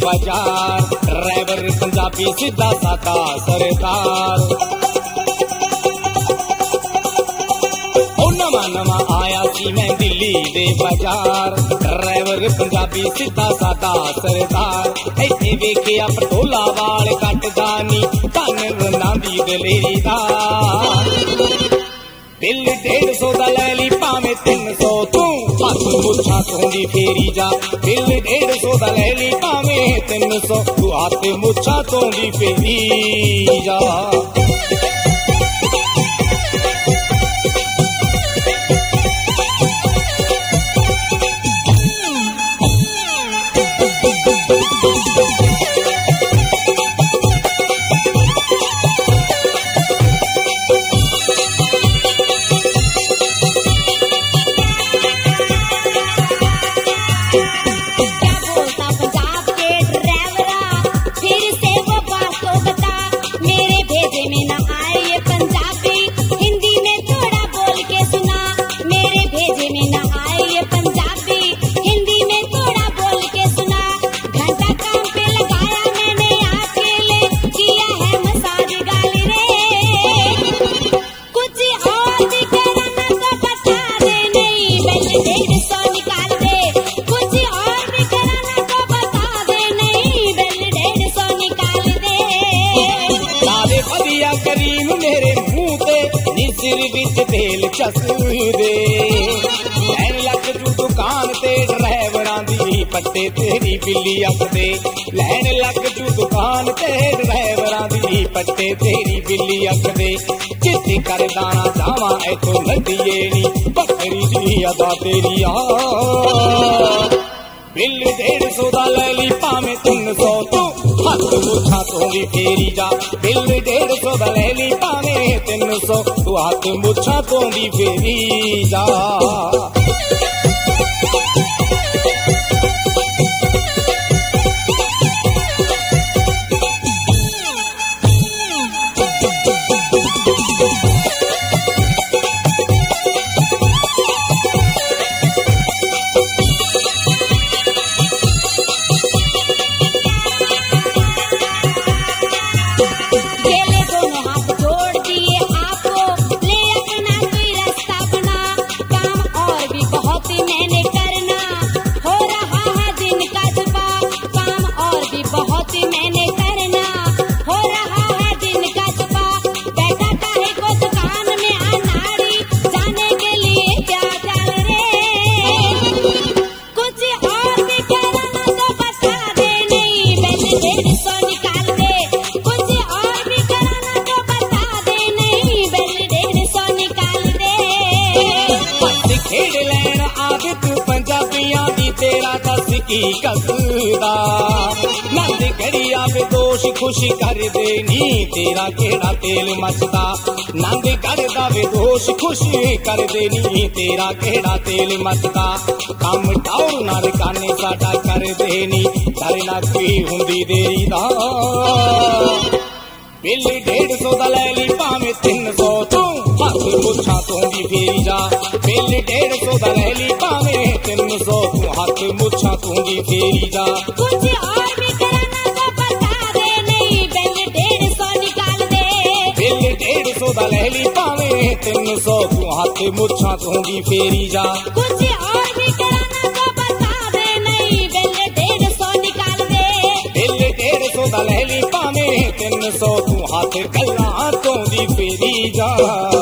बाजार, ड्राइवर पंजाबी सीधा सादा सरदार। ओ नवा नवा आया सी मैं दिल्ली दे बाजार, ड्राइवर पंजाबी सीधा सादा सरदार। इत्थे वेखिया पटोला वाल कटदा नी, धन रंदा दी दलेरी दा। बिल 150 दा लै ली भावें 300 तू, हथ मुछां धोंदी फेरी जा। बिल 150 दा लै ली भावें 300 तू, हथ मुछां धोंदी फेरी जा। करीम मेरे मुंह ते नी सिर विच तेल चस दे, लैन लग जू दुकान ते ड्राइवरां दी पट्टे तेरी बिल्ली अख दे। लैन लग जू दुकान ते ड्राइवरां दी पट्टे तेरी बिल्ली अख दे। जिथे कर दाना जावा इथों लड्डिए नी, बकरी जी अदा तेरी आ। बिल 150 दा लै ली भावें 300 तू, हथ मुछां धोंदी फेरी जा। बिल 150 दा लै ली भावें 300 तू, हथ मुछां धोंदी फेरी जा। की कसदा नंद घड़िया बेदोश खुश कर देनी, तेरा केड़ा तेल मचदा। नंद करदा बेदोश खुश कर देनी, तेरा केड़ा तेल मचदा। कम टाउर नाल काने साडा कर देनी, डर ना कोई हुंदी देरी दा। बिल 150 दा लै ली भावें 300 तू, हथ मुछां धोंदी फेरी जा। बिल 150 दा लै ली भावें 300 तू, हथ मुछां धोंदी फेरी जा। कुछ और भी करना तो बता दे, नहीं बिल 150 निकाल दे। बिल 150 दा लै ली भावें 300 तू, हथ मुछां धोंदी फेरी जा। कुछ और भी करना तो बता दे, नहीं बिल 150 निकाल दे। बिल 150 दा लै ली भावें 300 तू, हथ गल्लां धोंदी फेरी जा।